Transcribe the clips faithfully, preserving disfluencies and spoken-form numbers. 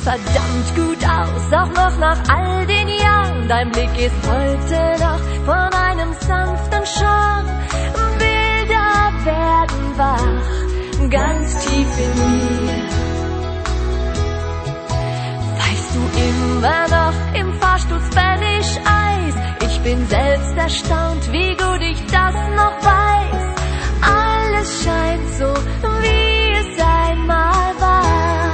verdammt gut aus, auch noch nach all den Jahren. Dein Blick ist heute noch von einem sanften Charme. Bilder werden wach, ganz tief in mir. Weißt du immer noch im Fahrstuhl Spanish Eis? Ich bin selbst erstaunt, wie gut ich das noch weiß. Alles scheint so, wie es einmal war.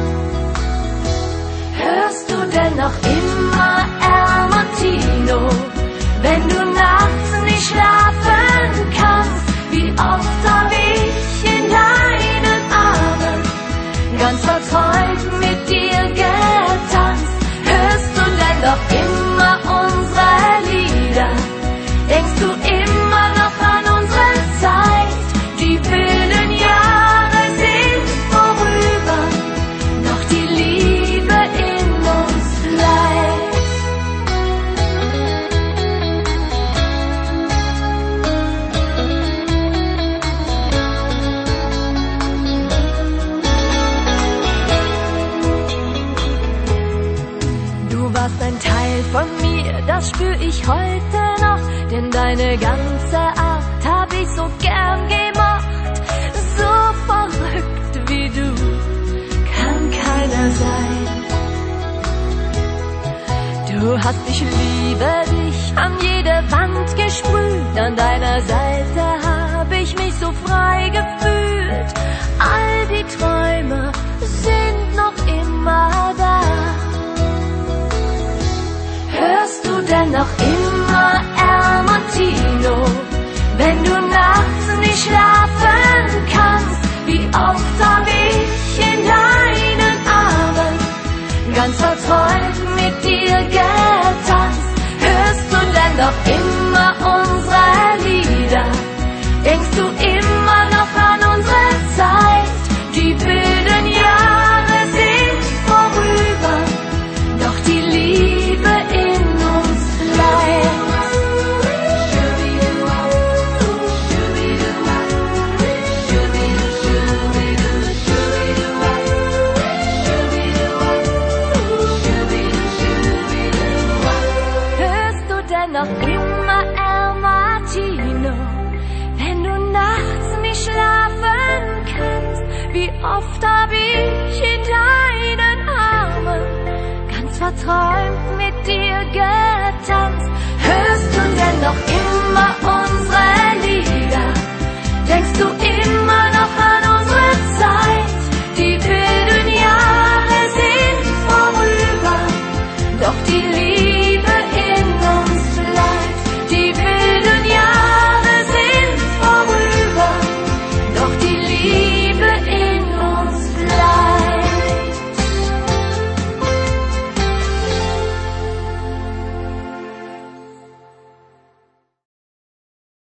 Hörst du denn noch immer El Martino, wenn du nachts nicht schlafen kannst? Wie oft hab ich in deinen Armen ganz verträumt mit dir getanzt? Hörst du denn noch immer unsere Lieder? Denkst du immer noch an unsere Zeit? Die wilden Jahre sind vorüber, doch die Liebe in uns bleibt. Du warst ein Teil von mir, das spür ich heute noch, denn deine ganze Art hab ich so gern gemocht. So verrückt wie du kann keiner sein. Du hast Ich liebe dich an jede Wand gesprüht, an deiner Seite hab ich mich so frei gefühlt. All die Träume sind noch immer da. Hörst du denn noch immer El Martino, wenn du nachts nicht schlafen kannst? Wie oft hab ich in deinen Armen ganz verträumt mit dir getanzt? Hörst du denn noch immer unsere Lieder? Denkst du immer noch an unsere Zeit? Die wilden Jahre sind vorüber, doch die Liebe in uns bleibt. Hörst du denn noch immer El Martino, wenn du nachts nicht schlafen kannst? Wie oft hab ich in deinen Armen ganz verträumt mit dir getanzt? Hörst du denn noch immer unsere Lieder? Denkst du immer noch an unsere Zeit? Die wilden Jahre sind vorüber, doch die Liebe